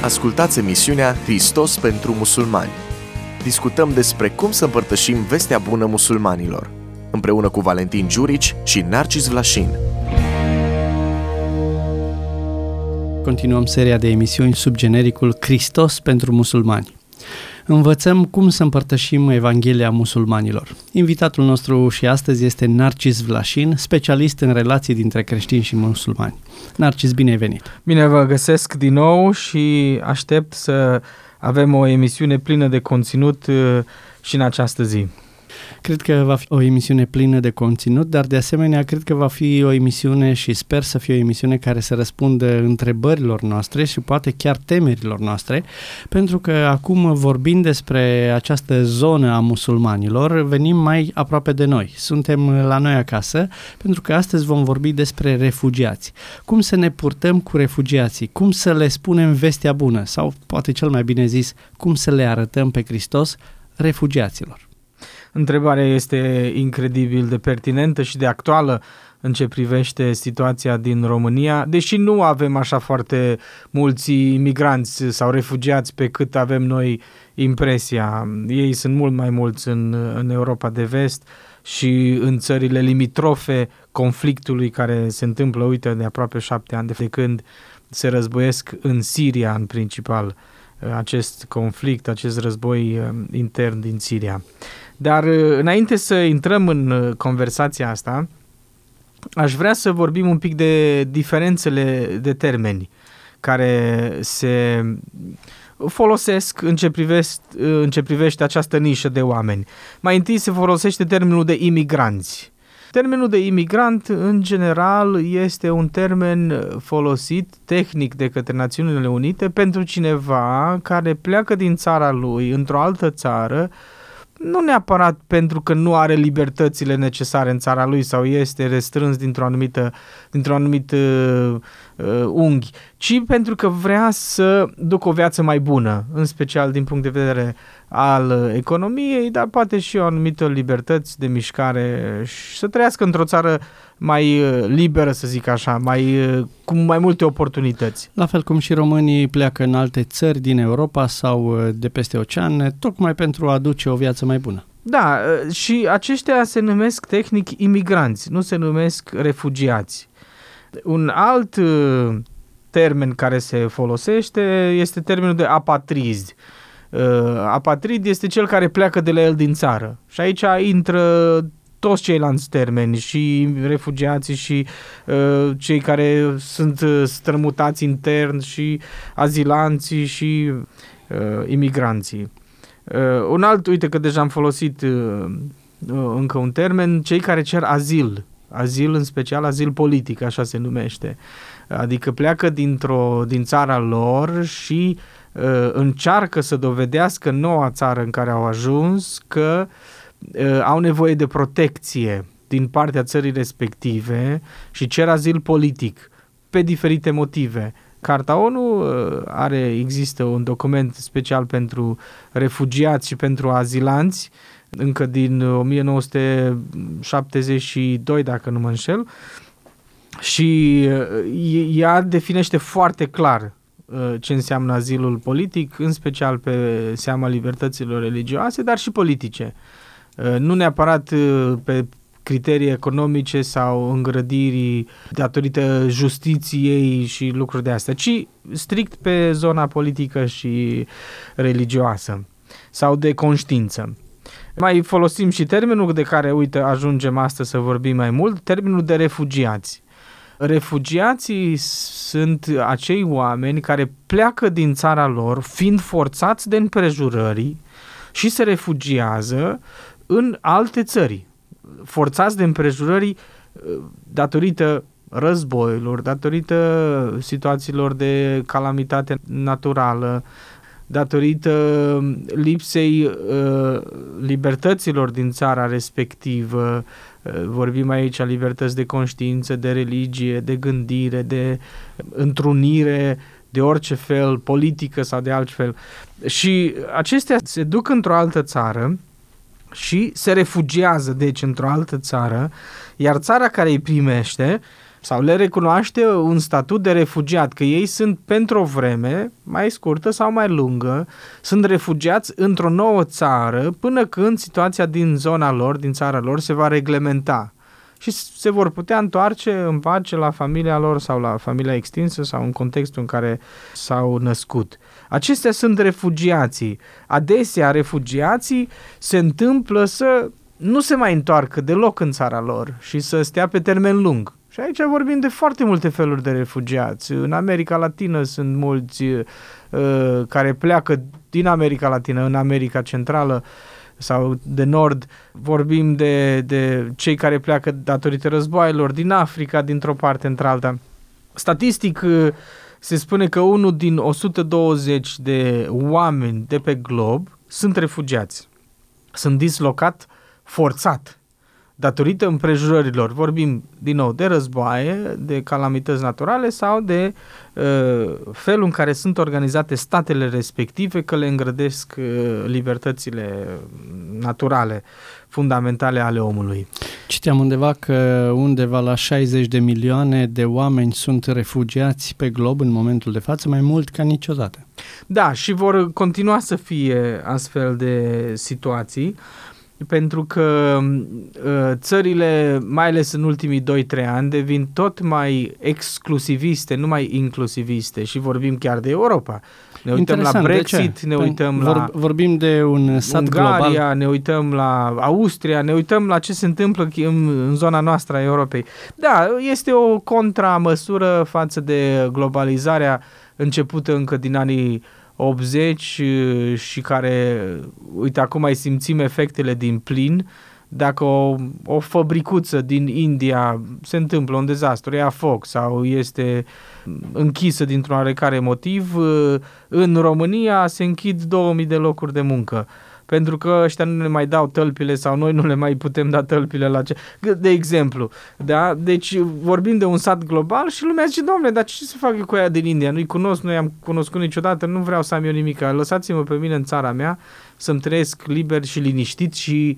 Ascultați emisiunea Hristos pentru musulmani. Discutăm despre cum să împărtășim vestea bună musulmanilor, împreună cu Valentin Giurici și Narcis Vlașin. Continuăm seria de emisiuni sub genericul Hristos pentru musulmani. Învățăm cum să împărtășim Evanghelia musulmanilor. Invitatul nostru și astăzi este Narcis Vlașin, specialist în relații dintre creștini și musulmani. Narcis, bine ai venit! Bine vă găsesc din nou și aștept să avem o emisiune plină de conținut și în această zi. Cred că va fi o emisiune plină de conținut, dar de asemenea cred că va fi o emisiune și sper să fie o emisiune care să răspundă întrebărilor noastre și poate chiar temerilor noastre, pentru că acum, vorbind despre această zonă a musulmanilor, venim mai aproape de noi. Suntem la noi acasă, pentru că astăzi vom vorbi despre refugiați. Cum să ne purtăm cu refugiații, cum să le spunem vestea bună sau, poate cel mai bine zis, cum să le arătăm pe Hristos refugiaților. Întrebarea este incredibil de pertinentă și de actuală în ce privește situația din România, deși nu avem așa foarte mulți imigranți sau refugiați pe cât avem noi impresia. Ei sunt mult mai mulți în Europa de Vest și în țările limitrofe conflictului care se întâmplă, uite, de aproape 7 ani de când se războiesc în Siria în principal, acest conflict, acest război intern din Siria. Dar înainte să intrăm în conversația asta, aș vrea să vorbim un pic de diferențele de termeni care se folosesc în ce privește această nișă de oameni. Mai întâi se folosește termenul de imigranți. Termenul de imigrant, în general, este un termen folosit tehnic de către Națiunile Unite pentru cineva care pleacă din țara lui într-o altă țară, nu neapărat pentru că nu are libertățile necesare în țara lui sau este restrâns dintr-un anumit unghi, ci pentru că vrea să ducă o viață mai bună, în special din punct de vedere al economiei, dar poate și o anumită libertăți de mișcare și să trăiască într-o țară mai liberă, să zic așa, cu mai multe oportunități. La fel cum și românii pleacă în alte țări din Europa sau de peste ocean, tocmai pentru a aduce o viață mai bună. Da, și aceștia se numesc tehnic imigranți, nu se numesc refugiați. Un alt termen care se folosește este termenul de apatrizi. Apatrid este cel care pleacă de la el din țară. Și aici intră toți ceilalți termeni, și refugiații și cei care sunt strămutați intern și azilanții și imigranții. Un alt, uite că deja am folosit încă un termen, cei care cer azil. Azil, în special azil politic, așa se numește. Adică pleacă din țara lor și încearcă să dovedească noua țară în care au ajuns că au nevoie de protecție din partea țării respective și cer azil politic pe diferite motive. Carta ONU există un document special pentru refugiați și pentru azilanți, încă din 1972, dacă nu mă înșel, și ea definește foarte clar ce înseamnă azilul politic, în special pe seama libertăților religioase, dar și politice. Nu neapărat pe criterii economice sau îngrădirii datorită justiției și lucruri de astea, ci strict pe zona politică și religioasă sau de conștiință. Mai folosim și termenul de care, uite, ajungem astăzi să vorbim mai mult, termenul de refugiați. Refugiații sunt acei oameni care pleacă din țara lor fiind forțați de împrejurări și se refugiază în alte țări. Forțați de împrejurări datorită războiilor, datorită situațiilor de calamitate naturală, datorită lipsei libertăților din țara respectivă. Vorbim aici a libertăți de conștiință, de religie, de gândire, de întrunire, de orice fel, politică sau de altfel. Și acestea se duc într-o altă țară și se refugiază, deci, într-o altă țară, iar țara care îi primește sau le recunoaște un statut de refugiat, că ei sunt pentru o vreme mai scurtă sau mai lungă, sunt refugiați într-o nouă țară până când situația din zona lor, din țara lor, se va reglementa și se vor putea întoarce în pace la familia lor sau la familia extinsă sau în contextul în care s-au născut. Acestea sunt refugiații. Adesea refugiații se întâmplă să nu se mai întoarcă deloc în țara lor și să stea pe termen lung. Și aici vorbim de foarte multe feluri de refugiați. În America Latină sunt mulți care pleacă din America Latină în America Centrală sau de Nord. Vorbim de cei care pleacă datorită războaielor din Africa, dintr-o parte într-alta. Statistic se spune că 1 din 120 de oameni de pe glob sunt refugiați. Sunt dislocat forțat datorită împrejurărilor. Vorbim din nou de războaie, de calamități naturale sau de felul în care sunt organizate statele respective, că le îngrădesc libertățile naturale, fundamentale ale omului. Citeam undeva că undeva la 60 de milioane de oameni sunt refugiați pe glob în momentul de față, mai mult ca niciodată. Da, și vor continua să fie astfel de situații, pentru că țările, mai ales în ultimii 2-3 ani, devin tot mai exclusiviste, nu mai inclusiviste și vorbim chiar de Europa. Ne uităm la Brexit, ne uităm la vorbim de un sat Ungaria, global. Ne uităm la Austria, ne uităm la ce se întâmplă în zona noastră a Europei. Da, este o contramăsură față de globalizarea începută încă din anii 80 și care, uite, acum mai simțim efectele din plin. Dacă o fabricuță din India se întâmplă un dezastru, ia foc sau este închisă dintr-un oarecare motiv, în România se închid 2000 de locuri de muncă. Pentru că ăștia nu ne mai dau tălpile sau noi nu le mai putem da tălpile la ce... De exemplu, da? Deci vorbim de un sat global și lumea zice, Doamne, dar ce să fac eu cu aia din India? Nu-i cunosc, nu i-am cunoscut niciodată, nu vreau să am eu nimic. Lăsați-mă pe mine în țara mea să-mi trăiesc liber și liniștit și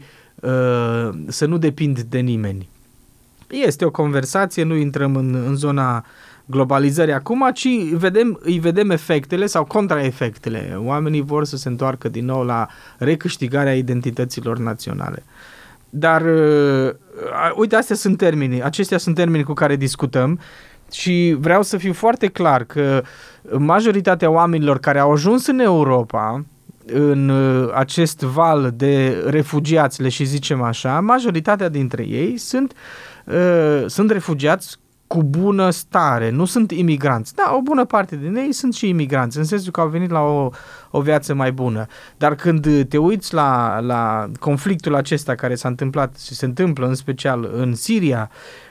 să nu depind de nimeni. Este o conversație, nu intrăm în zona globalizării acum, ci îi vedem efectele sau contraefectele. Oamenii vor să se întoarcă din nou la recâștigarea identităților naționale. Dar, uite, acestea sunt termenii cu care discutăm și vreau să fiu foarte clar că majoritatea oamenilor care au ajuns în Europa, în acest val de refugiați, le și zicem așa, majoritatea dintre ei sunt refugiați cu bună stare, nu sunt imigranți. Da, o bună parte din ei sunt și imigranți, în sensul că au venit la o viață mai bună. Dar când te uiți la conflictul acesta care s-a întâmplat și se întâmplă în special în Siria,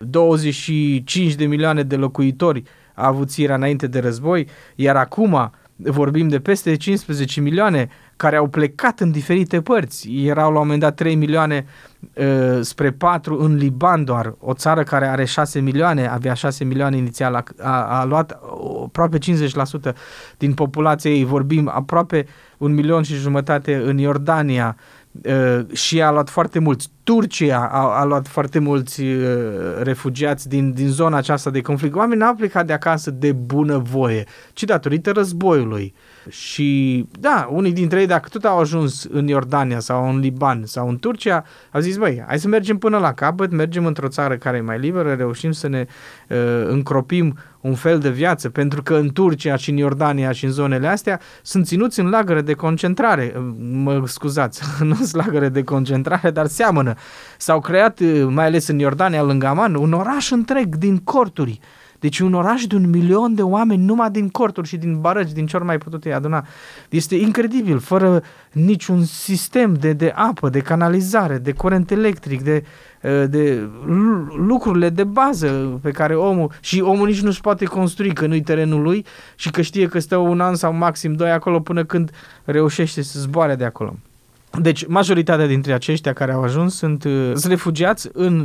25 de milioane de locuitori a avut Siria înainte de război, iar acum vorbim de peste 15 milioane care au plecat în diferite părți. Erau la un moment dat 3 milioane spre 4 în Liban doar, o țară care are 6 milioane, avea 6 milioane inițial, a luat aproape 50% din populație ei, vorbim aproape 1,5 milion în Iordania și a luat foarte mulți. Turcia a luat foarte mulți refugiați din zona aceasta de conflict. Oamenii n-au plecat de acasă de bunăvoie, ci datorită războiului. Și da, unii dintre ei, dacă tot au ajuns în Iordania sau în Liban sau în Turcia, au zis, băi, hai să mergem până la capăt, mergem într-o țară care e mai liberă, reușim să ne încropim un fel de viață, pentru că în Turcia și în Iordania și în zonele astea sunt ținuți în lagăre de concentrare. Mă scuzați, nu sunt lagăre de concentrare, dar seamănă. S-au creat, mai ales în Iordania, lângă Aman, un oraș întreg din corturi. Deci un oraș de 1 milion de oameni numai din corturi și din barăci, din ce ori mai putut ei aduna. Este incredibil, fără niciun sistem de apă, de canalizare, de curent electric, de lucrurile de bază pe care omul nici nu-și poate construi, că nu-i terenul lui și că știe că stă 1 an sau maxim 2 acolo până când reușește să zboare de acolo. Deci majoritatea dintre aceștia care au ajuns sunt refugiați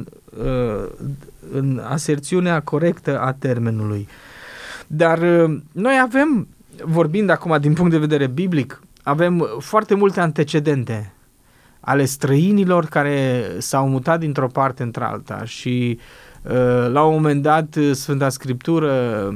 în aserțiunea corectă a termenului. Dar noi avem, vorbind acum din punct de vedere biblic, avem foarte multe antecedente ale străinilor care s-au mutat dintr-o parte într-alta și la un moment dat Sfânta Scriptură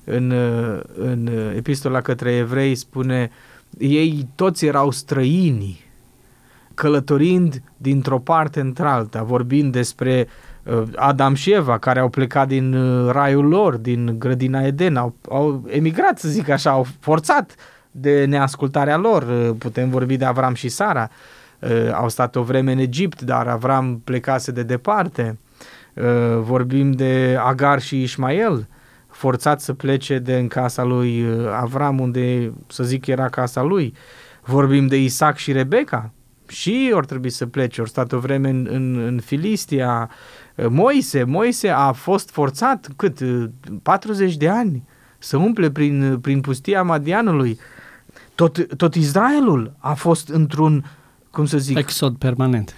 în epistola către evrei spune: ei toți erau străini, călătorind dintr-o parte într-alta, vorbind despre Adam și Eva, care au plecat din raiul lor, din grădina Eden, au emigrat, să zic așa, au forțat de neascultarea lor. Putem vorbi de Avram și Sara, au stat o vreme în Egipt, dar Avram plecase de departe. Vorbim de Agar și Ismael, forțat să plece în casa lui Avram, unde, să zic, era casa lui. Vorbim de Isaac și Rebecca, și ori trebuie să plece, ori stat o vreme în Filistia. Moise a fost forțat 40 de ani să umple prin pustia Madianului. Tot Israelul a fost într-un, cum să zic, exod permanent.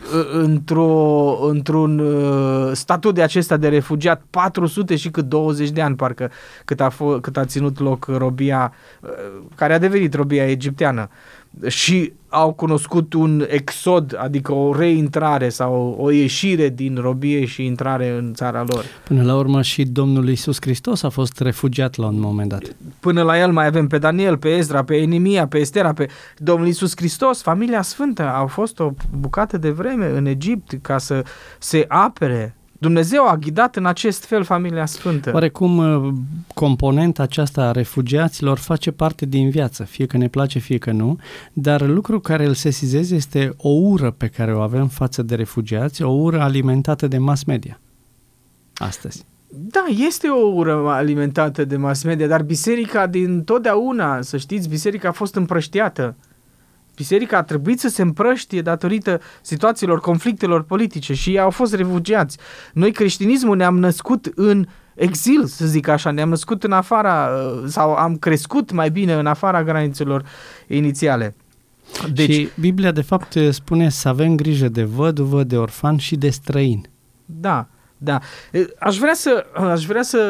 Într-un statut de acesta de refugiat 400 și 20 de ani, parcă, cât a ținut loc robia, care a devenit robia egipteană. Și au cunoscut un exod, adică o reintrare sau o ieșire din robie și intrare în țara lor. Până la urmă și Domnul Iisus Hristos a fost refugiat la un moment dat. Până la el mai avem pe Daniel, pe Ezra, pe Enemia, pe Estera, pe Domnul Iisus Hristos, familia sfântă. Au fost o bucată de vreme în Egipt ca să se apere. Dumnezeu a ghidat în acest fel familia sfântă. Oarecum componenta aceasta a refugiaților face parte din viață, fie că ne place, fie că nu, dar lucrul care îl sesizeze este o ură pe care o avem față de refugiați, o ură alimentată de mass media astăzi. Da, este o ură alimentată de mass media, dar biserica din totdeauna, să știți, biserica a fost împrăștiată. Biserica a trebuit să se împrăștie datorită situațiilor, conflictelor politice și ei au fost refugiați. Noi, creștinismul, ne-am născut în exil, să zic așa, ne-am născut în afara, sau am crescut mai bine în afara granițelor inițiale. Deci, și Biblia, de fapt, spune să avem grijă de văduvă, de orfan și de străin. Da. Aș vrea să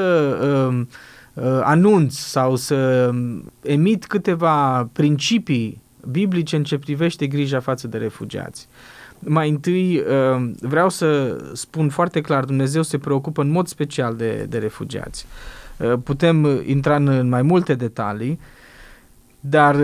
anunț sau să emit câteva principii biblice în ce privește grija față de refugiați. Mai întâi vreau să spun foarte clar, Dumnezeu se preocupă în mod special de refugiați. Putem intra în mai multe detalii, dar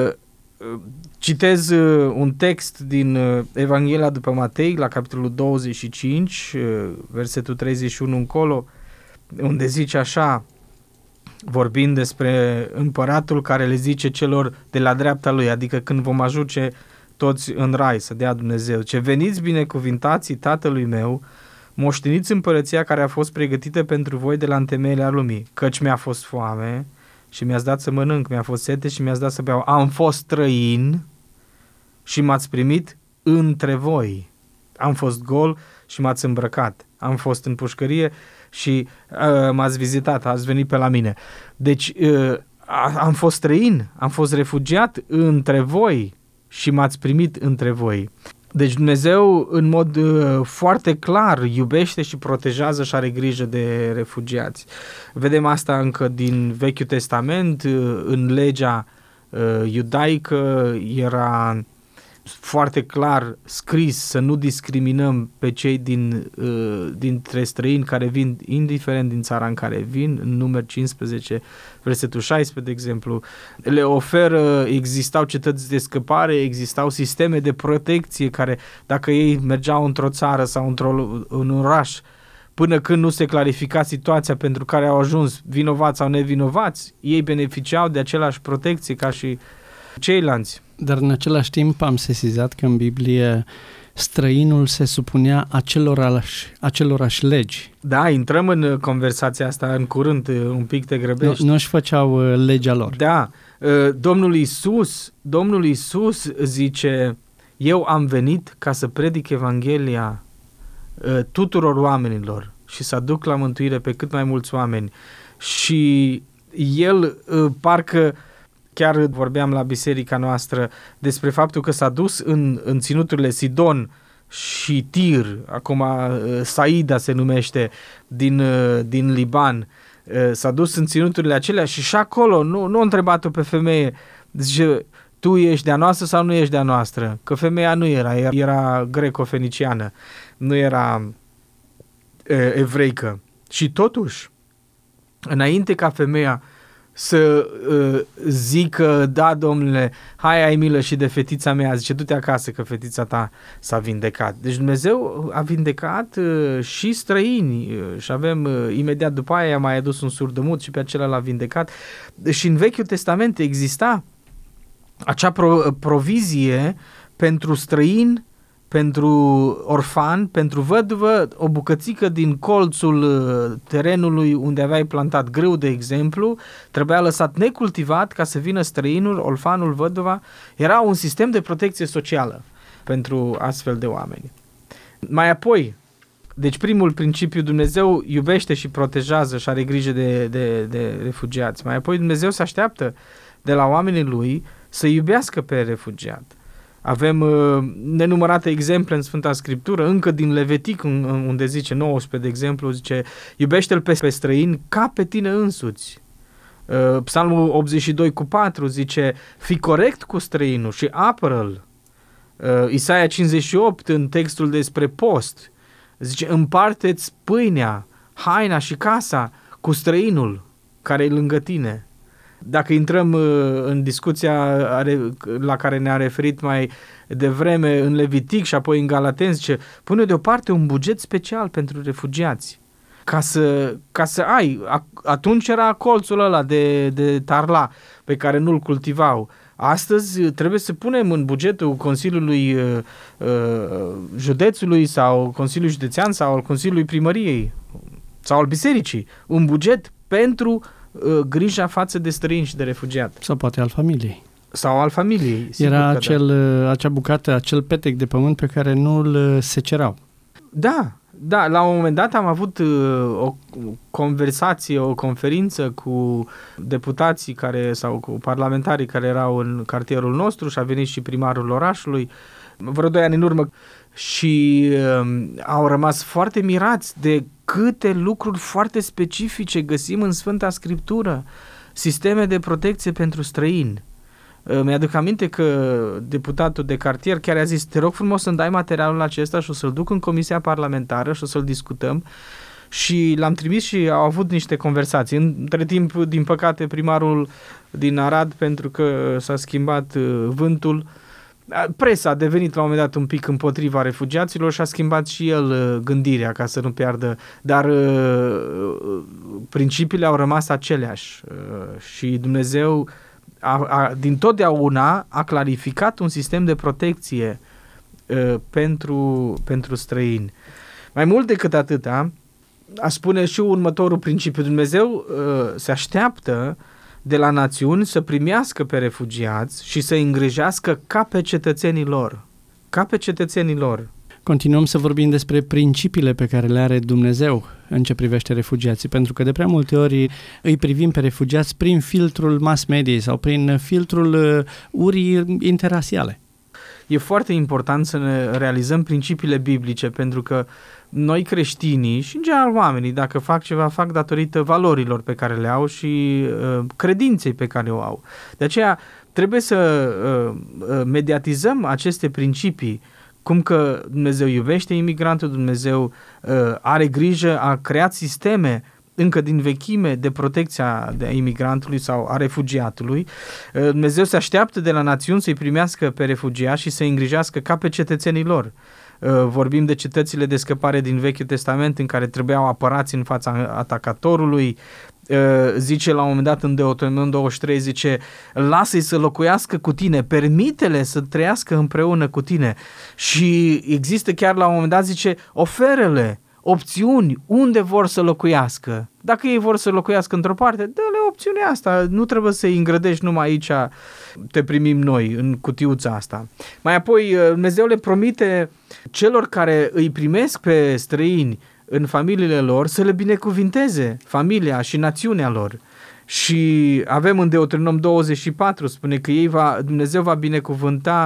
citez un text din Evanghelia după Matei, la capitolul 25, versetul 31 încolo, unde zice așa, vorbind despre împăratul care le zice celor de la dreapta lui, adică când vom ajunge toți în rai, să dea Dumnezeu: ce veniți binecuvintații tatălui meu, moșteniți împărăția care a fost pregătită pentru voi de la întemeierea lumii, căci mi-a fost foame și mi-ați dat să mănânc, mi-a fost sete și mi-ați dat să beau, am fost străin și m-ați primit între voi, am fost gol și m-ați îmbrăcat, am fost în pușcărie și m-ați vizitat, ați venit pe la mine. Deci am fost străin, am fost refugiat între voi și m-ați primit între voi. Deci Dumnezeu în mod foarte clar iubește și protejează și are grijă de refugiați. Vedem asta încă din Vechiul Testament, în legea iudaică era foarte clar scris să nu discriminăm pe cei dintre străini care vin, indiferent din țara în care vin. În Numeri 15, versetul 16, de exemplu, le oferă, existau cetăți de scăpare, existau sisteme de protecție care, dacă ei mergeau într-o țară sau într-un oraș, până când nu se clarifica situația pentru care au ajuns, vinovați sau nevinovați, ei beneficiau de același protecție ca și ceilalți. Dar în același timp am sesizat că în Biblie străinul se supunea acelorași legi. Da, intrăm în conversația asta în curând, un pic te grăbești. Nu își făceau legea lor. Da, Domnul Iisus zice: eu am venit ca să predic Evanghelia tuturor oamenilor și să aduc la mântuire pe cât mai mulți oameni. Și el parcă, chiar vorbeam la biserica noastră despre faptul că s-a dus în ținuturile Sidon și Tir, acum Saida se numește, din Liban, s-a dus în ținuturile acelea și acolo nu a întrebat-o pe femeie, zice: tu ești de-a noastră sau nu ești de-a noastră, că femeia nu era greco-feniciană, nu era evreică. Și totuși, înainte ca femeia să zică, da, domnule, hai, ai milă și de fetița mea, zice, du-te acasă că fetița ta s-a vindecat. Deci Dumnezeu a vindecat și străini și avem, imediat după aia, i-a mai adus un surd-mut și pe acela l-a vindecat. Și în Vechiul Testament exista acea provizie pentru străin, pentru orfan, pentru văduvă, o bucățică din colțul terenului unde aveai plantat grâu, de exemplu, trebuia lăsat necultivat ca să vină străinul, orfanul, văduva. Era un sistem de protecție socială pentru astfel de oameni. Mai apoi, deci primul principiu, Dumnezeu iubește și protejează și are grijă de refugiați. Mai apoi Dumnezeu se așteaptă de la oamenii lui să iubească pe refugiat. Avem nenumărate exemple în Sfânta Scriptură, încă din Levitic, unde zice 19, de exemplu, zice, iubește-l pe străin ca pe tine însuți. Psalmul 82:4 zice, fii corect cu străinul și apără-l. Isaia 58, în textul despre post, zice, împarte-ți pâinea, haina și casa cu străinul care e lângă tine. Dacă intrăm în discuția la care ne-a referit mai devreme în Levitic și apoi în Galaten, zice, pune deoparte un buget special pentru refugiați, ca să ai. Atunci era colțul ăla de tarla pe care nu-l cultivau. Astăzi trebuie să punem în bugetul Consiliului Județului sau Consiliului Județean sau al Consiliului Primăriei sau al Bisericii un buget pentru grija față de străini și de refugiat. Sau poate al familiei. Sau al familiei. Era acea bucată, acel petec de pământ pe care nu-l secerau. Da, la un moment dat am avut o conversație, o conferință cu deputații sau cu parlamentarii care erau în cartierul nostru și a venit și primarul orașului vreo 2 ani în urmă și au rămas foarte mirați de câte lucruri foarte specifice găsim în Sfânta Scriptură, sisteme de protecție pentru străini. Mi-aduc aminte că deputatul de cartier chiar a zis, te rog frumos să-mi dai materialul acesta și o să-l duc în comisia parlamentară și o să-l discutăm, și l-am trimis și au avut niște conversații. Între timp, din păcate, primarul din Arad, pentru că s-a schimbat vântul, presa a devenit la un moment dat un pic împotriva refugiaților și a schimbat și el gândirea ca să nu piardă, dar principiile au rămas aceleași și Dumnezeu din totdeauna a clarificat un sistem de protecție pentru străini. Mai mult decât atâta, a spune și următorul principiu, Dumnezeu se așteaptă de la națiuni să primească pe refugiați și să îi îngrijească ca pe cetățenii lor. Ca pe cetățenii lor. Continuăm să vorbim despre principiile pe care le are Dumnezeu în ce privește refugiații, pentru că de prea multe ori îi privim pe refugiați prin filtrul mass mediei sau prin filtrul urii interrasiale. E foarte important să ne realizăm principiile biblice, pentru că noi creștinii și în general oamenii, dacă fac ceva, fac datorită valorilor pe care le au și credinței pe care o au. De aceea trebuie să mediatizăm aceste principii, cum că Dumnezeu iubește imigrantul, Dumnezeu are grijă, a creat sisteme încă din vechime de protecția de imigrantului sau a refugiatului. Dumnezeu se așteaptă de la națiuni să-i primească pe refugiați și să-i îngrijească ca pe cetățenii lor. Vorbim de cetățile de scăpare din Vechiul Testament în care trebuiau apărați în fața atacatorului. Zice la un moment dat în Deuteronom 23, zice, lasă-i să locuiască cu tine, permite-le să trăiască împreună cu tine. Și există chiar la un moment dat, zice, oferă-le opțiuni unde vor să locuiască. Dacă ei vor să locuiască într-o parte, dă-le opțiunea asta, nu trebuie să-i îngrădești numai aici, te primim noi în cutiuța asta. Mai apoi Dumnezeu le promite celor care îi primesc pe străini în familiile lor să le binecuvinteze familia și națiunea lor. Și avem în Deuteronom 24, spune că Dumnezeu va binecuvânta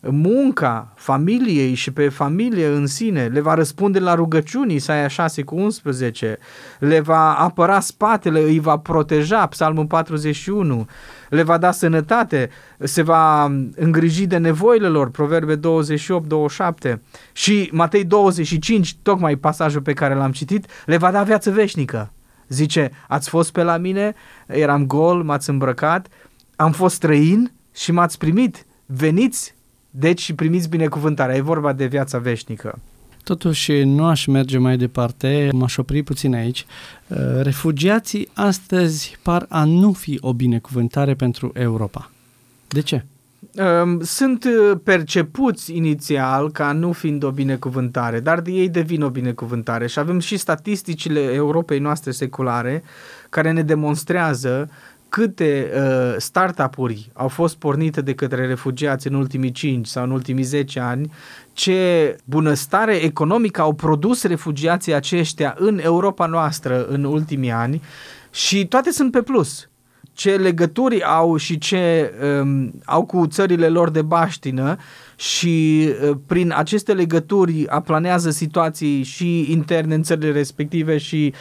munca familiei și pe familie în sine, le va răspunde la rugăciuni, Isaia 6:11, le va apăra spatele, îi va proteja, Psalmul 41, le va da sănătate, se va îngriji de nevoile lor, Proverbe 28:27 și Matei 25, tocmai pasajul pe care l-am citit, le va da viață veșnică. Zice, ați fost pe la mine, eram gol, m-ați îmbrăcat, am fost străin și m-ați primit, veniți, deci și primiți binecuvântarea. E vorba de viața veșnică. Totuși, nu aș merge mai departe, m-aș opri puțin aici. Refugiații astăzi par a nu fi o binecuvântare pentru Europa. De ce? Sunt percepuți inițial ca nu fiind o binecuvântare, dar ei devin o binecuvântare și avem și statisticile Europei noastre seculare care ne demonstrează câte startup-uri au fost pornite de către refugiați în ultimii 5 sau în ultimii 10 ani, ce bunăstare economică au produs refugiații aceștia în Europa noastră în ultimii ani și toate sunt pe plus. Ce legături au și ce au cu țările lor de baștină și prin aceste legături aplanează situații și interne în țările respective și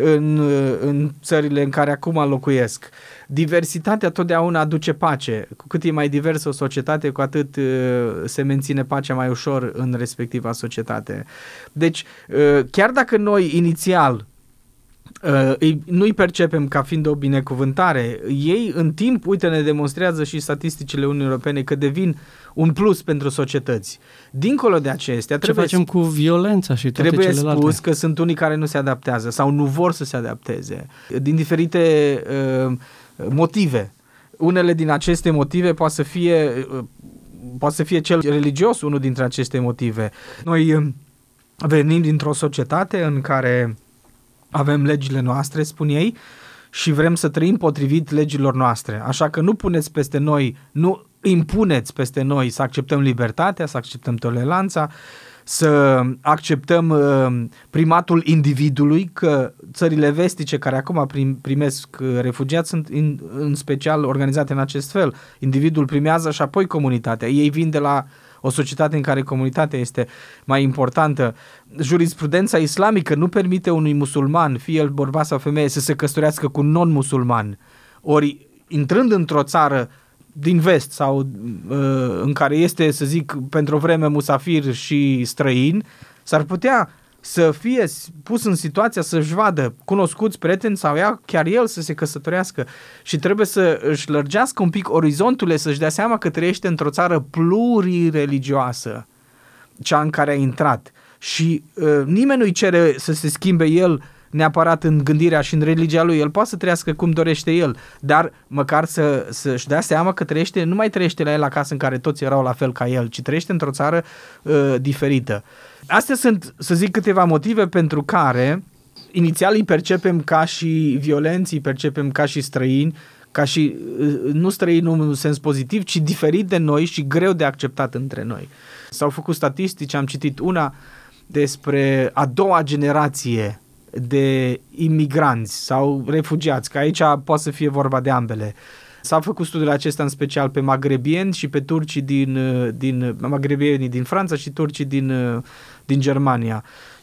în țările în care acum locuiesc. Diversitatea totdeauna aduce pace. Cu cât e mai diversă o societate, cu atât se menține pacea mai ușor în respectiva societate. Deci, chiar dacă noi inițial nu-i percepem ca fiind o binecuvântare, ei în timp, uite, ne demonstrează și statisticile Uniunii Europene că devin un plus pentru societăți. Dincolo de acestea, ce facem cu violența și toate celelalte? Trebuie spus că sunt unii care nu se adaptează sau nu vor să se adapteze din diferite motive. Unele din aceste motive poate să fie cel religios, unul dintre aceste motive. Noi venim dintr-o societate în care avem legile noastre, spun ei, și vrem să trăim potrivit legilor noastre. Așa că nu puneți peste noi, nu impuneți peste noi să acceptăm libertatea, să acceptăm toleranța, să acceptăm primatul individului, că țările vestice care acum primesc refugiați sunt în special organizate în acest fel. Individul primează și apoi comunitatea. Ei vin de la o societate în care comunitatea este mai importantă. Jurisprudența islamică nu permite unui musulman, fie el bărbat sau femeie, să se căsătorească cu un non-musulman. Ori, intrând într-o țară din vest sau în care este, să zic, pentru o vreme musafir și străin, s-ar putea să fie pus în situația să-și vadă cunoscuți prieteni sau chiar el să se căsătorească și trebuie să își lărgească un pic orizonturile, să-și dea seama că trăiește într-o țară plurireligioasă, cea în care a intrat. Și nimeni nu-i cere să se schimbe el neapărat în gândirea și în religia lui, el poate să trăiască cum dorește el, dar măcar să-și dea seama că nu mai trăiește la el acasă în care toți erau la fel ca el, ci trăiește într-o țară diferită. Astea sunt, să zic, câteva motive pentru care inițial îi percepem ca și violenți, îi percepem ca și străini, ca și nu străini în sens pozitiv, ci diferit de noi și greu de acceptat între noi. S-au făcut statistici, am citit una despre a doua generație de imigranți sau refugiați, că aici poate să fie vorba de ambele. S-a făcut studiul acesta în special pe magrebieni și pe turcii din magrebienii din Franța și turcii din Germania.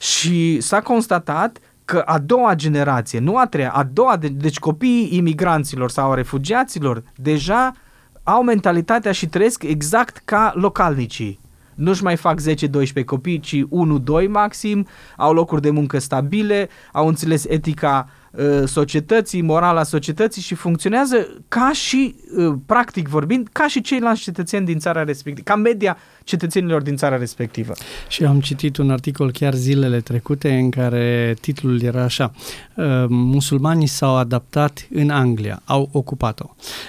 Și s-a constatat că a doua generație, nu a treia, deci copiii imigranților sau refugiaților deja au mentalitatea și trăiesc exact ca localnicii. Nu-și mai fac 10-12 copii, ci 1-2 maxim, au locuri de muncă stabile, au înțeles etica societății, morala societății și funcționează ca și, practic vorbind, ca și ceilalți cetățeni din țara respectivă, ca media cetățenilor din țara respectivă. Și am citit un articol chiar zilele trecute în care titlul era așa: musulmanii s-au adaptat în Anglia, au ocupat-o.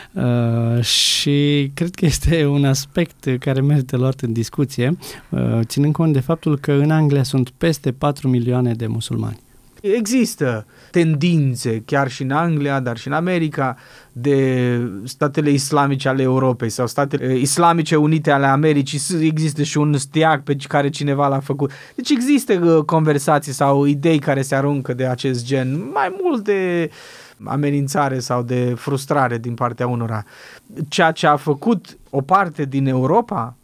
Și cred că este un aspect care merită luat în discuție, ținând cont de faptul că în Anglia sunt peste 4 milioane de musulmani. Există tendințe, chiar și în Anglia, dar și în America, de statele islamice ale Europei sau statele islamice unite ale Americii. Există și un steag pe care cineva l-a făcut. Deci există conversații sau idei care se aruncă de acest gen, mai mult de amenințare sau de frustrare din partea unora. Ceea ce a făcut o parte din Europa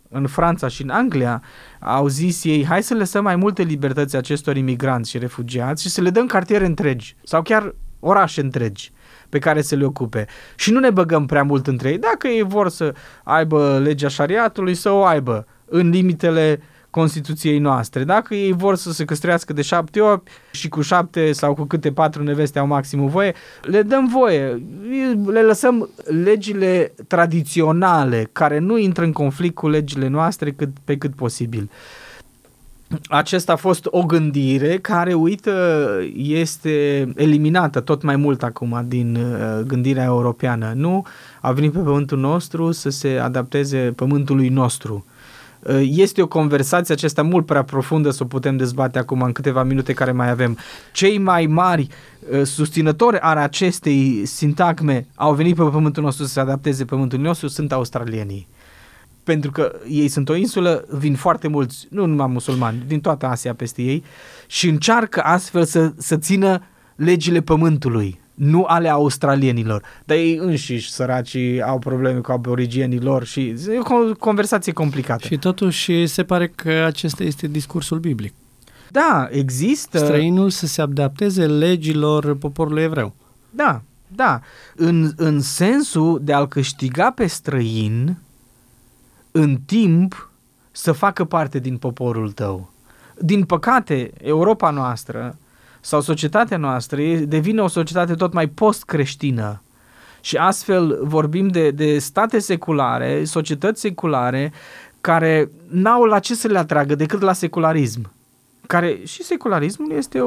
în Franța și în Anglia, au zis ei, hai să lăsăm mai multe libertăți acestor imigranți și refugiați și să le dăm cartiere întregi sau chiar orașe întregi pe care să le ocupe. Și nu ne băgăm prea mult între ei. Dacă ei vor să aibă legea șariatului, să o aibă în limitele Constituției noastre. Dacă ei vor să se căsătorească de 7 ori și cu 7 sau cu câte 4 neveste au maximum voie, le dăm voie. Le lăsăm legile tradiționale care nu intră în conflict cu legile noastre pe cât posibil. Acesta a fost o gândire care, uită, este eliminată tot mai mult acum din gândirea europeană. Nu a venit pe pământul nostru să se adapteze pământului nostru. Este o conversație aceasta mult prea profundă să o putem dezbate acum în câteva minute care mai avem. Cei mai mari susținători ale acestei sintagme au venit pe pământul nostru să se adapteze pământului nostru sunt australienii. Pentru că ei sunt o insulă, vin foarte mulți, nu numai musulmani, din toată Asia peste ei și încearcă astfel să țină legile pământului, nu ale australienilor. Dar ei înșiși, săracii, au probleme cu aborigenii lor și e o conversație complicată. Și totuși se pare că acesta este discursul biblic. Da, există... Străinul să se adapteze legilor poporului evreu. Da, da. În sensul de a-l câștiga pe străin în timp să facă parte din poporul tău. Din păcate, Europa noastră sau societatea noastră devine o societate tot mai post-creștină și astfel vorbim de state seculare, societăți seculare care n-au la ce să le atragă decât la secularism. Care și secularismul este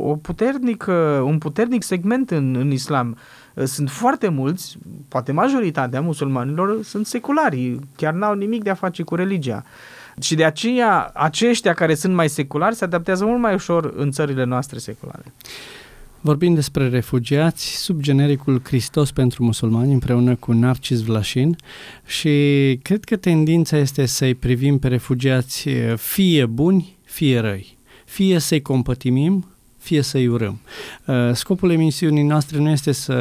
un puternic segment în islam. Sunt foarte mulți, poate majoritatea musulmanilor sunt seculari, chiar n-au nimic de a face cu religia. Și de aceea aceștia care sunt mai seculari se adaptează mult mai ușor în țările noastre seculare. Vorbim despre refugiați sub genericul Hristos pentru musulmani împreună cu Narcis Vlașin și cred că tendința este să-i privim pe refugiați fie buni, fie răi. Fie să-i compătimim, fie să-i urâm. Scopul emisiunii noastre nu este să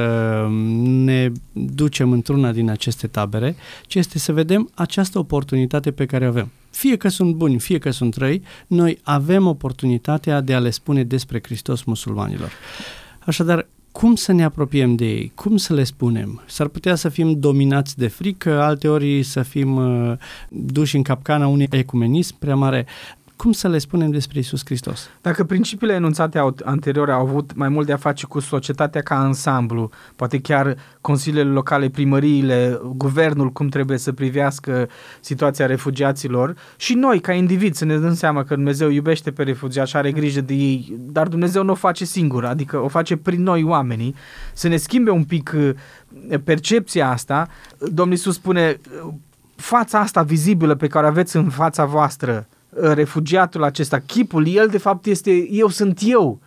ne ducem într-una din aceste tabere, ci este să vedem această oportunitate pe care o avem. Fie că sunt buni, fie că sunt răi, noi avem oportunitatea de a le spune despre Hristos musulmanilor. Așadar, cum să ne apropiem de ei? Cum să le spunem? S-ar putea să fim dominați de frică, alteori să fim duși în capcana unui ecumenism prea mare. Cum să le spunem despre Iisus Hristos? Dacă principiile enunțate anterior au avut mai mult de a face cu societatea ca ansamblu, poate chiar consiliile locale, primăriile, guvernul, cum trebuie să privească situația refugiaților și noi, ca indivizi, să ne dăm seama că Dumnezeu iubește pe refugiați și are grijă de ei, dar Dumnezeu nu o face singur, adică o face prin noi oamenii, să ne schimbe un pic percepția asta. Domnul Iisus spune, fața asta vizibilă pe care o aveți în fața voastră, refugiatul acesta, chipul, el de fapt este, eu sunt eu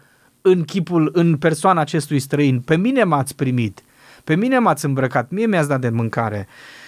în persoana acestui străin. Pe mine m-ați primit, pe mine m-ați îmbrăcat, mie mi-ați dat de mâncare.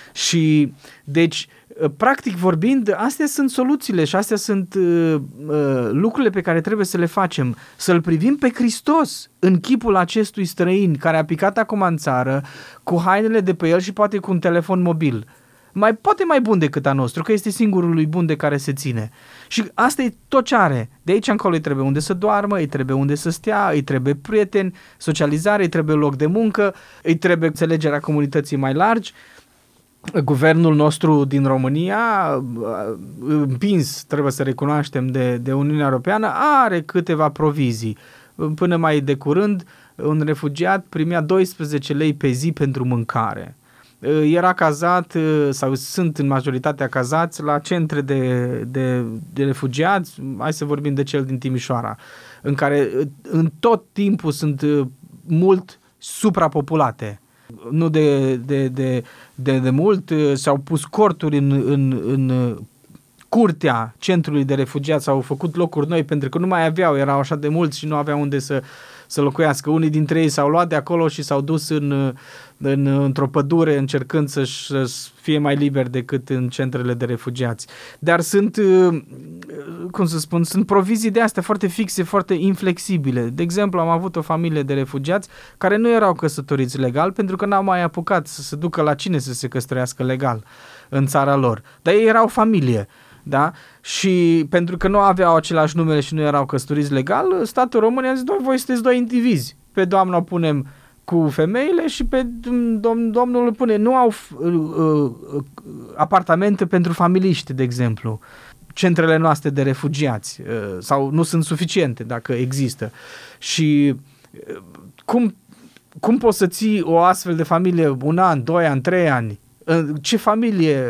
Și deci, practic vorbind, astea sunt soluțiile și astea sunt lucrurile pe care trebuie să le facem. Să-L privim pe Hristos în chipul acestui străin care a picat acum în țară cu hainele de pe el și poate cu un telefon mobil. Poate mai bun decât a nostru, că este singurul lui bun de care se ține. Și asta e tot ce are. De aici încolo îi trebuie unde să doarmă, îi trebuie unde să stea, îi trebuie prieteni, socializare, îi trebuie loc de muncă, îi trebuie înțelegerea comunității mai largi. Guvernul nostru din România, împins, trebuie să recunoaștem, de Uniunea Europeană, are câteva provizii. Până mai de curând, un refugiat primea 12 lei pe zi pentru mâncare. Era cazat sau sunt în majoritatea cazați la centre de refugiați, hai să vorbim de cel din Timișoara, în care în tot timpul sunt mult suprapopulate. Nu de mult s-au pus corturi în curtea centrului de refugiați, s-au făcut locuri noi pentru că nu mai aveau, erau așa de mulți și nu aveau unde să locuiască. Unii dintre ei s-au luat de acolo și s-au dus într-o pădure încercând să fie mai liberi decât în centrele de refugiați. Dar sunt, sunt provizii de astea foarte fixe, foarte inflexibile. De exemplu, am avut o familie de refugiați care nu erau căsătoriți legal pentru că n-au mai apucat să se ducă la cine să se căsătorească legal. în țara lor. Dar ei erau familie. Da? Și pentru că nu aveau același numele și nu erau căsătoriți legal, statul român a zis, voi sunteți doi indivizi. Pe doamna o punem cu femeile și pe domnul îl pune. Nu au apartamente pentru familiști, de exemplu. Centrele noastre de refugiați sau nu sunt suficiente dacă există. Și cum poți să ții o astfel de familie 1 an, 2 ani, 3 ani? Ce familie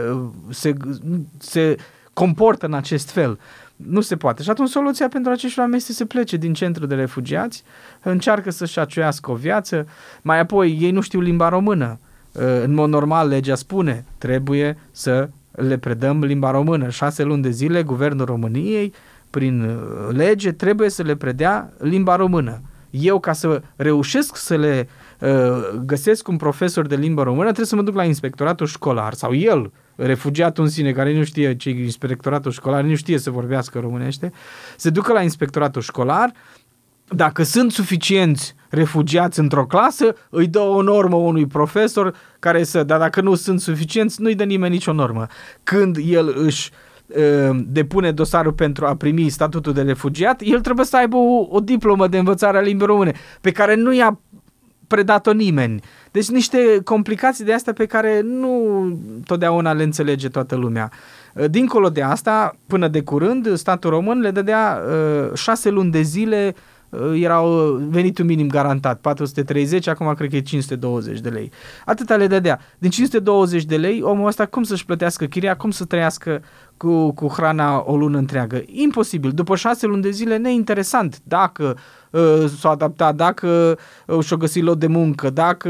se comportă în acest fel? Nu se poate. Și atunci soluția pentru acești oameni este să se plece din centru de refugiați, încearcă să-și aciuiască o viață, mai apoi ei nu știu limba română. În mod normal, legea spune, trebuie să le predăm limba română. 6 luni de zile, Guvernul României, prin lege, trebuie să le predea limba română. Eu, ca să reușesc să le găsesc un profesor de limbă română, trebuie să mă duc la inspectoratul școlar, sau el, refugiatul în sine, care nu știe ce e inspectoratul școlar, nu știe să vorbească românește, se ducă la inspectoratul școlar. Dacă sunt suficienți refugiați într-o clasă, îi dă o normă unui profesor care dar dacă nu sunt suficienți, nu-i dă nimeni nicio normă. Când el își depune dosarul pentru a primi statutul de refugiat, el trebuie să aibă o diplomă de învățare a limbii române, pe care nu i-a predat-o nimeni. Deci niște complicații de astea pe care nu totdeauna le înțelege toată lumea. Dincolo de asta, până de curând, statul român le dădea 6 luni de zile, erau venitul minim garantat, 430, acum cred că e 520 de lei. Atâta le dădea. Din 520 de lei, omul ăsta cum să-și plătească chiria, cum să trăiască cu hrana o lună întreagă? Imposibil. După 6 luni de zile, neinteresant dacă s-a adaptat, dacă și-o găsit loc de muncă,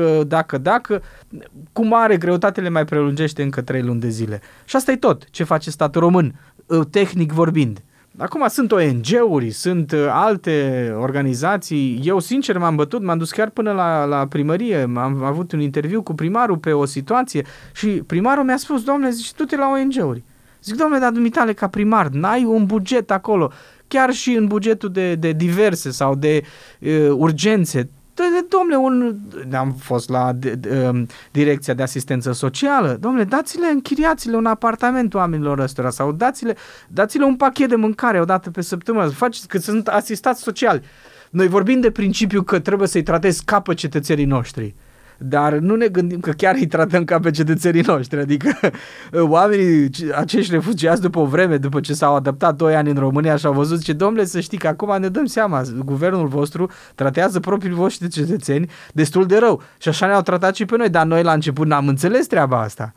dacă, cu mare greutate le mai prelungește încă 3 luni de zile. Și asta e tot ce face statul român, tehnic vorbind. Acum sunt ONG-uri, sunt alte organizații. Eu, sincer, m-am bătut, m-am dus chiar până la primărie, am avut un interviu cu primarul pe o situație și primarul mi-a spus, domnule, zici, du-te la ONG-uri. Zic, domnule, dar dumitale ca primar, n-ai un buget acolo, chiar și în bugetul de diverse sau de urgențe. Domnule, am fost la direcția de asistență socială, domnule, închiriați-le un apartament oamenilor ăstora sau dați-le un pachet de mâncare o dată pe săptămână, faceți că sunt asistați sociali. Noi vorbim de principiu că trebuie să-i tratezi ca pe cetățenii noștri, dar nu ne gândim că chiar îi tratăm ca pe cetățenii noștri, adică oamenii, acești refugiați după o vreme, după ce s-au adaptat 2 ani în România și au văzut, zice, domnule, să știi că acum ne dăm seama, guvernul vostru tratează propriii voștri cetățeni destul de rău și așa ne-au tratat și pe noi, dar noi la început n-am înțeles treaba asta.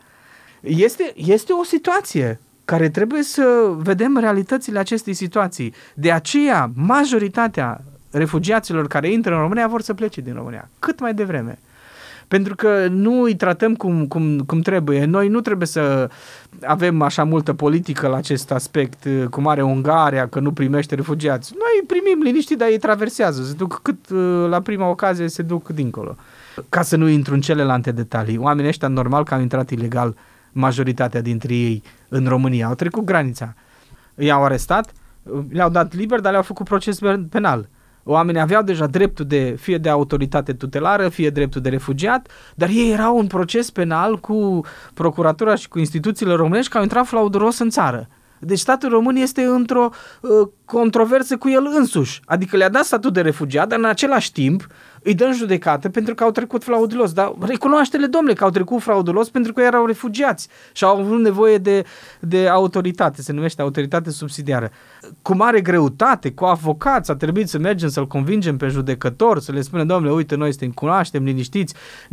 Este o situație care trebuie să vedem realitățile acestei situații. De aceea, majoritatea refugiaților care intră în România vor să plece din România, cât mai devreme. Pentru că nu îi tratăm cum trebuie. Noi nu trebuie să avem așa multă politică la acest aspect, cum are Ungaria, că nu primește refugiați. Noi primim liniștit, dar ei traversează. Se duc cât la prima ocazie se duc dincolo. Ca să nu intru în celelalte detalii. Oamenii ăștia, normal că au intrat ilegal, majoritatea dintre ei în România. Au trecut granița. I-au arestat, le-au dat liber, dar le-au făcut proces penal. Oamenii aveau deja dreptul fie de autoritate tutelară, fie dreptul de refugiat, dar ei erau în proces penal cu procuratura și cu instituțiile românești că au intrat frauduros în țară. Deci statul român este într-o controversă cu el însuși. Adică le-a dat statut de refugiat, dar în același timp îi dă în judecată pentru că au trecut fraudulos. Dar recunoaște-le, domnule, că au trecut fraudulos pentru că erau refugiați și au avut nevoie de autoritate, se numește autoritate subsidiară. Cu mare greutate, cu avocați, a trebuit să mergem să-l convingem pe judecător, să le spunem, domnule, uite, noi suntem, cunoaștem, liniștiți.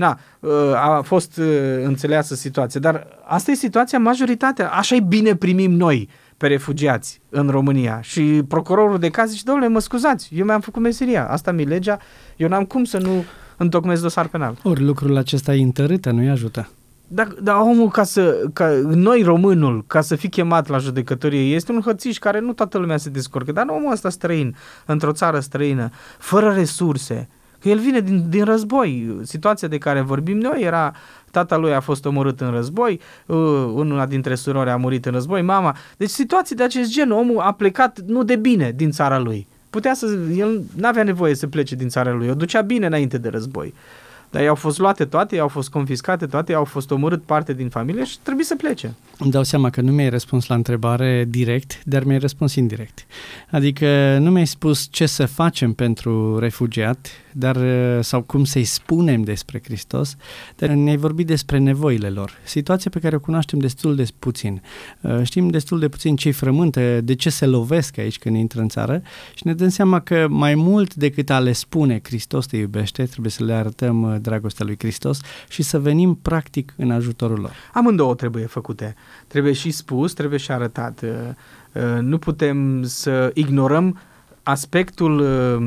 A fost înțeleasă situația, dar asta e situația majoritatea. Așa e bine primim noi pe refugiați în România. Și procurorul de caz zice, domnule, mă scuzați, eu mi-am făcut meseria, asta mi-e legea, eu n-am cum să nu întocmesc dosar penal. Ori lucrul acesta e întărâtă, nu-i ajută. Dar omul, noi românul, ca să fii chemat la judecătorie, este un hățiș care nu toată lumea se descurcă, dar omul ăsta străin, într-o țară străină, fără resurse, că el vine din război. Situația de care vorbim noi era, tata lui a fost omorât în război, una dintre surori a murit în război, mama. Deci situații de acest gen, omul a plecat nu de bine din țara lui. El n-avea nevoie să plece din țara lui, o ducea bine înainte de război. Dar i-au fost luate toate, i-au fost confiscate toate, i-au fost omorât parte din familie și trebuie să plece. Îmi dau seama că nu mi-ai răspuns la întrebare direct, dar mi-ai răspuns indirect. Adică nu mi-ai spus ce să facem pentru refugiat, sau cum să-i spunem despre Hristos, dar ne-ai vorbit despre nevoile lor. Situația pe care o cunoaștem destul de puțin. Știm destul de puțin ce-i frământă, de ce se lovesc aici când intră în țară și ne dăm seama că mai mult decât a le spune Hristos te iubește, trebuie să le arătăm dragostea lui Hristos și să venim practic în ajutorul lor. Amândouă trebuie făcute. Trebuie și spus, trebuie și arătat. Nu putem să ignorăm aspectul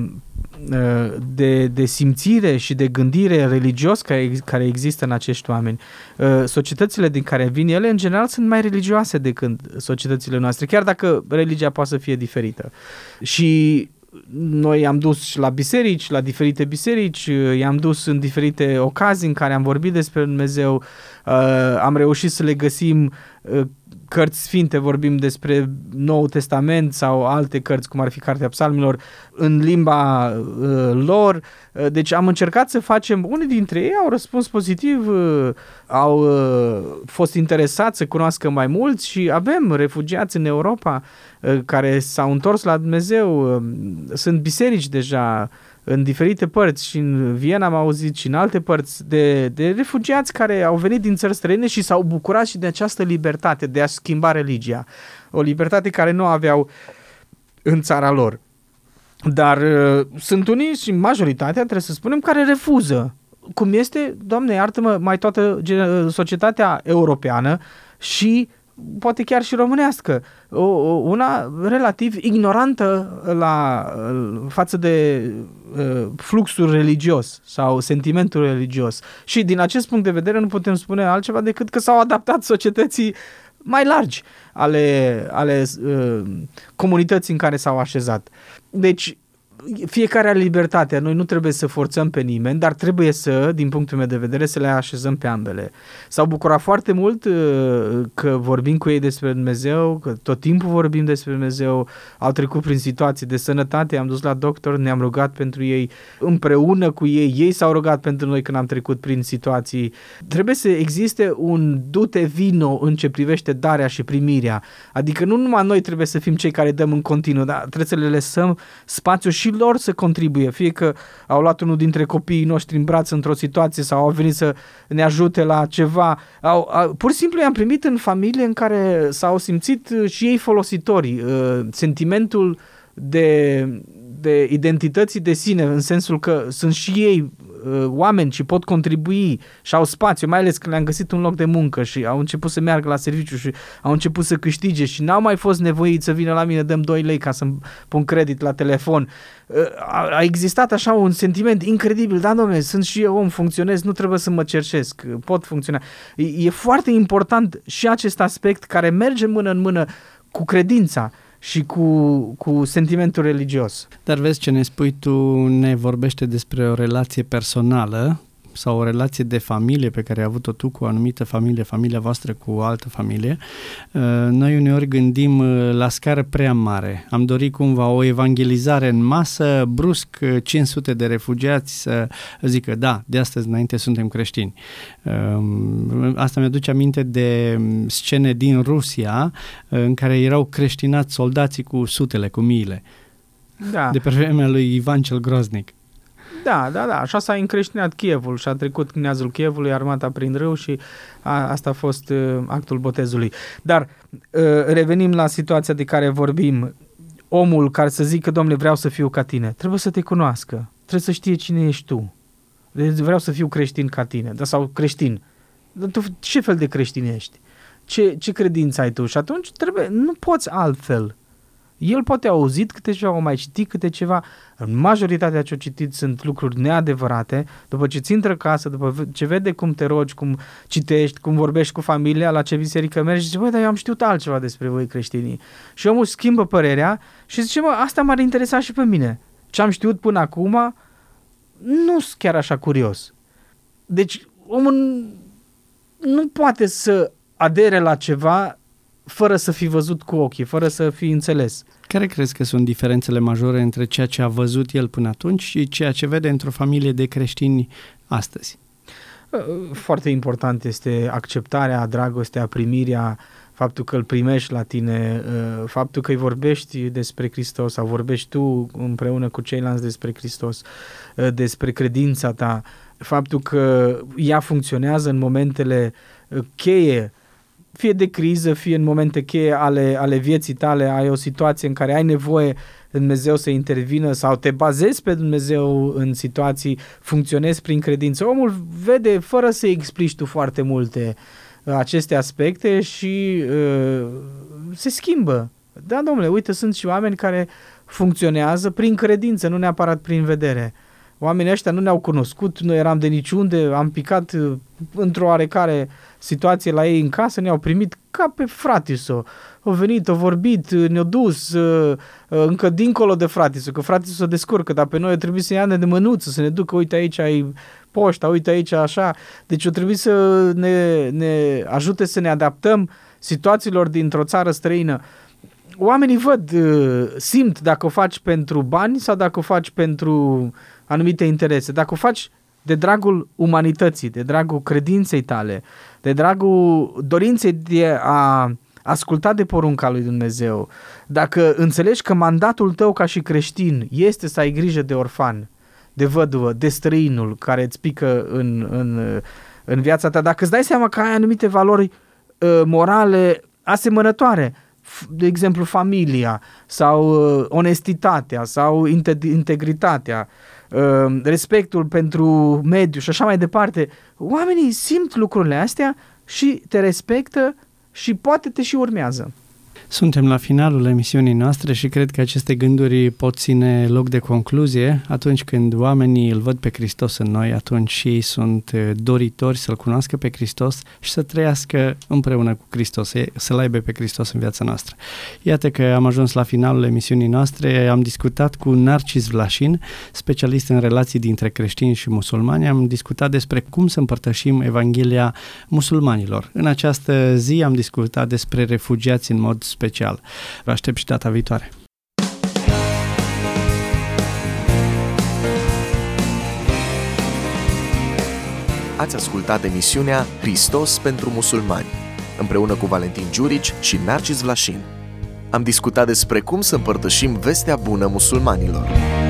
de simțire și de gândire religios care există în acești oameni. Societățile din care vin ele, în general, sunt mai religioase decât societățile noastre, chiar dacă religia poate să fie diferită. Și noi am dus la biserici, la diferite biserici, i-am dus în diferite ocazii în care am vorbit despre Dumnezeu, am reușit să le găsim cărți sfinte, vorbim despre Noul Testament sau alte cărți, cum ar fi Cartea Psalmilor, în limba lor. Deci am încercat să facem, unii dintre ei au răspuns pozitiv, au fost interesați să cunoască mai mulți și avem refugiați în Europa care s-au întors la Dumnezeu. Sunt biserici deja în diferite părți și în Viena am auzit și în alte părți de refugiați care au venit din țări străine și s-au bucurat și de această libertate de a schimba religia. O libertate care nu aveau în țara lor. Dar sunt unii și majoritatea, trebuie să spunem, care refuză. Cum este, Doamne iartă-mă, mai toată societatea europeană și poate chiar și românească, una relativ ignorantă față de fluxul religios sau sentimentul religios. Și din acest punct de vedere nu putem spune altceva decât că s-au adaptat societății mai largi ale comunității în care s-au așezat. Deci, fiecare are libertatea, noi nu trebuie să forțăm pe nimeni, dar trebuie să, din punctul meu de vedere, să le așezăm pe ambele. S-au bucurat foarte mult că vorbim cu ei despre Dumnezeu, că tot timpul vorbim despre Dumnezeu, au trecut prin situații de sănătate, am dus la doctor, ne-am rugat pentru ei, împreună cu ei s-au rugat pentru noi când am trecut prin situații. Trebuie să existe un du-te vino în ce privește darea și primirea, adică nu numai noi trebuie să fim cei care dăm în continuu, dar trebuie să le lăsăm spațiu și lor să contribuie, fie că au luat unul dintre copiii noștri în braț într-o situație sau au venit să ne ajute la ceva. Pur și simplu i-am primit în familie în care s-au simțit și ei folositori. Sentimentul de identității de sine, în sensul că sunt și ei oameni și pot contribui și au spațiu, mai ales când le-am găsit un loc de muncă și au început să meargă la serviciu și au început să câștige și n-au mai fost nevoiți să vină la mine, dăm 2 lei ca să-mi pun credit la telefon. A existat așa un sentiment incredibil, da, dom'le, sunt și eu om, funcționez, nu trebuie să mă cerșesc, pot funcționa. E foarte important și acest aspect care merge mână în mână cu credința și cu sentimentul religios. Dar vezi, ce ne spui tu ne vorbește despre o relație personală sau o relație de familie pe care ai avut-o tu cu o anumită familie, familia voastră cu o altă familie. Noi uneori gândim la scară prea mare. Am dorit cumva o evangelizare în masă, brusc 500 de refugiați să zică, da, de astăzi înainte suntem creștini. Asta mi-aduce aminte de scene din Rusia în care erau creștinați soldații cu sutele, cu miile. Da. De pe vremea lui Ivan cel Groznic. Da, așa s-a încreștinat Kievul și a trecut Kneazul Kievului, armata prin râu și asta a fost actul botezului. Dar revenim la situația de care vorbim. Omul care să zică, domnule, vreau să fiu ca tine, trebuie să te cunoască, trebuie să știe cine ești tu. Deci vreau să fiu creștin ca tine, sau creștin. Dar tu ce fel de creștin ești? Ce credință ai tu? Și atunci nu poți altfel. El poate auzit câte ceva, o mai citit câte ceva, în majoritatea ce-o citit sunt lucruri neadevărate, după ce ți intră casă, după ce vede cum te rogi, cum citești, cum vorbești cu familia, la ce biserică mergi, zice, băi, dar eu am știut altceva despre voi creștinii. Și omul schimbă părerea și zice, asta m-ar interesa și pe mine. Ce am știut până acum, nu sunt chiar așa curios. Deci, omul nu poate să adere la ceva fără să fi văzut cu ochii, fără să fi înțeles. Care crezi că sunt diferențele majore între ceea ce a văzut el până atunci și ceea ce vede într-o familie de creștini astăzi? Foarte important este acceptarea, dragostea, primirea, faptul că îl primești la tine, faptul că îi vorbești despre Hristos sau vorbești tu împreună cu ceilalți despre Hristos, despre credința ta, faptul că ea funcționează în momentele cheie, fie de criză, fie în momente cheie ale vieții tale, ai o situație în care ai nevoie Dumnezeu să intervină sau te bazezi pe Dumnezeu în situații, funcționezi prin credință. Omul vede fără să explici tu foarte multe aceste aspecte și se schimbă. Da, domnule, uite, sunt și oameni care funcționează prin credință, nu neapărat prin vedere. Oamenii ăștia nu ne-au cunoscut, nu eram de niciunde, am picat într-o oarecare situație la ei în casă, ne-au primit ca pe fratiso. Au venit, au vorbit, ne-au dus încă dincolo de fratiso, că fratiso se descurcă, dar pe noi a trebuit să ia de mânuță, să ne ducă, uite aici ai poșta, uite aici așa. Deci a trebuit să ne ajute să ne adaptăm situațiilor dintr-o țară străină. Oamenii văd, simt dacă o faci pentru bani sau dacă o faci pentru anumite interese. Dacă o faci de dragul umanității, de dragul credinței tale, de dragul dorinței de a asculta de porunca lui Dumnezeu, dacă înțelegi că mandatul tău ca și creștin este să ai grijă de orfan, de văduvă, de străinul care îți pică în viața ta, dacă îți dai seama că ai anumite valori morale asemănătoare, de exemplu familia sau onestitatea sau integritatea, respectul pentru mediu și așa mai departe, oamenii simt lucrurile astea și te respectă și poate te și urmează. Suntem la finalul emisiunii noastre și cred că aceste gânduri pot ține loc de concluzie. Atunci când oamenii îl văd pe Hristos în noi, atunci și ei sunt doritori să-L cunoască pe Hristos și să trăiască împreună cu Hristos, să-L aibă pe Hristos în viața noastră. Iată că am ajuns la finalul emisiunii noastre. Am discutat cu Narcis Vlașin, specialist în relații dintre creștini și musulmani. Am discutat despre cum să împărtășim Evanghelia musulmanilor. În această zi am discutat despre refugiați în mod special. Vă aștept și data viitoare. Ați ascultat emisiunea Hristos pentru musulmani, împreună cu Valentin Giurici și Narcis Vlașin. Am discutat despre cum să împărtășim vestea bună musulmanilor.